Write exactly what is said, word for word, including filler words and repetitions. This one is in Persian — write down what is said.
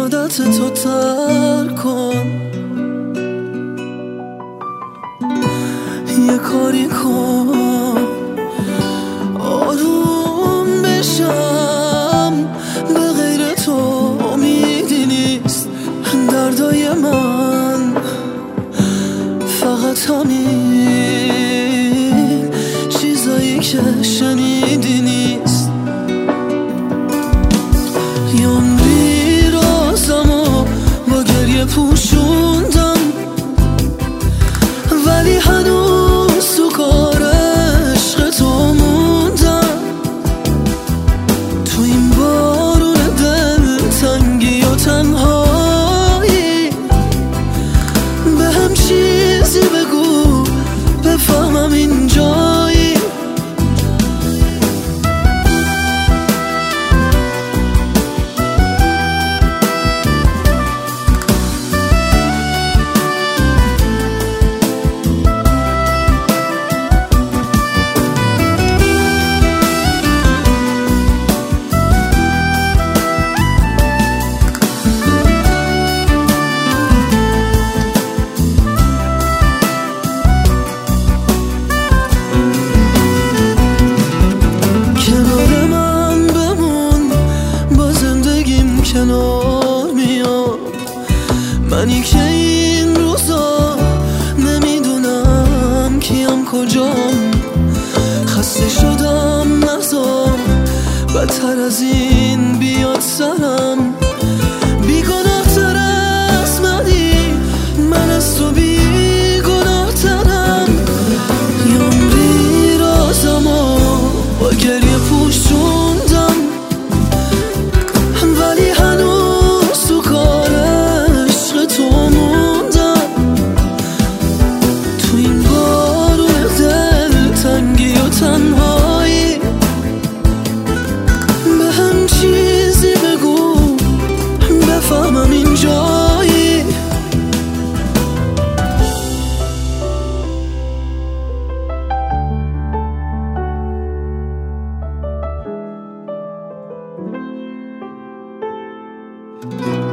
عادت تو ترک کن، یه کاری کن آروم بشم. به غیر تو امیدی نیست دردای من، فقط همین چیزایی که شنیدی نیست. یه عمری رازمو با گریه پوشوندم، ولی هنوز تو کار عشق تو موندم. تو این بارون دل تنگی و تنهایی به هم چیزی بگو بفهمم اینجایی. کنار میام منی که این روزا نمیدونم کیم کجام. خسته شدم نذار بدتر از این بیاد سرم. بیگناه تر از منی، من از تو بیگناه ترم. یه عمری رازمو با گریه پوشوندم، ولی هنوز تو کار عشق تو موندم. تو این بارون دل تنگی و تنهایی به هم چیزی بگو بفهمم اینجایی. thank you